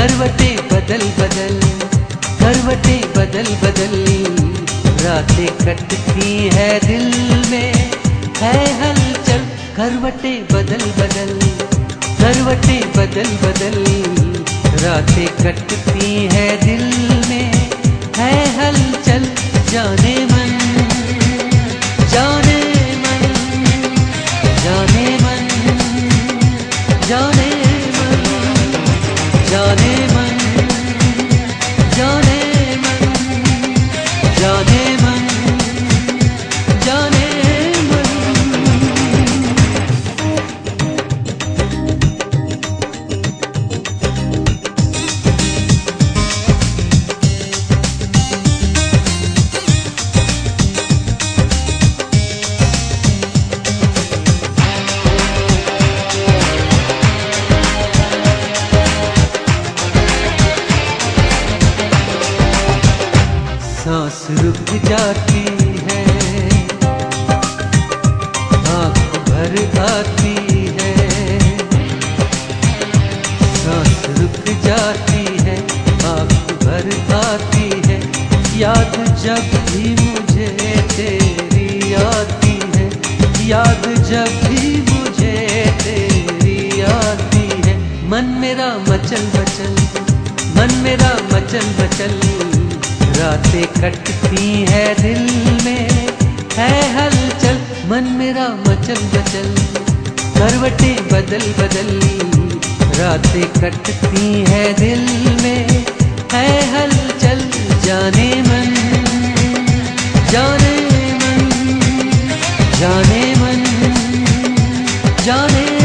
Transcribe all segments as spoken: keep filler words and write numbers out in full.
करवटें बदल बदल, करवटें बदल बदल, रातें कटती है दिल में है हलचल। करवटें बदल बदल, करवटें बदल बदल, रातें कटती है दिल में है हलचल। जाने मन, जाने मन, जाने मन, जाने मन, जाने मन, जाने मन, जाने मन, जाने मन। सांस रुक जाती है, आँख भर आती है, सांस रुक जाती है, आँख भर आती है। याद जब भी मुझे तेरी आती है, याद जब भी मुझे तेरी आती है। मन मेरा मचल मचल, मन मेरा मचल मचल, रातें कटती है दिल में है हलचल। मन मेरा मचल मचल, करवटें बदल बदल, रातें कटती है दिल में है हलचल। जाने मन, जाने मन, जाने मन, जाने मन।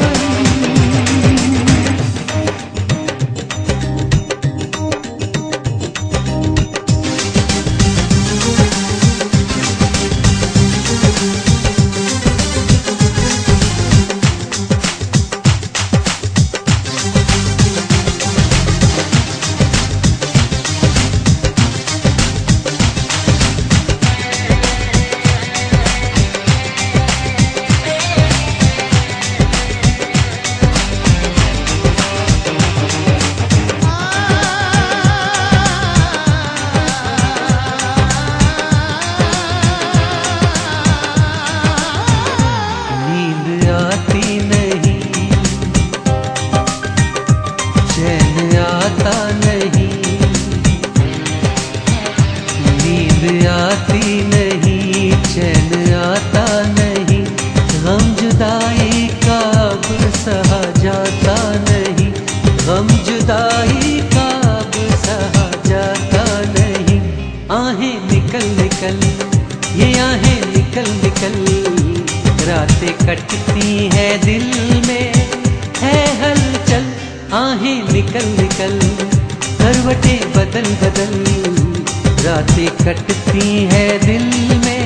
आती नहीं, चैन आता नहीं, गम जुदाई का अब सहा जाता नहीं, गम जुदाई का अब सहा जाता नहीं। आहें निकल निकल, ये आहें निकल निकल, रातें कटती है दिल में है हलचल। आहें निकल निकल, करवटें बदल बदल, रातें कटती है दिल में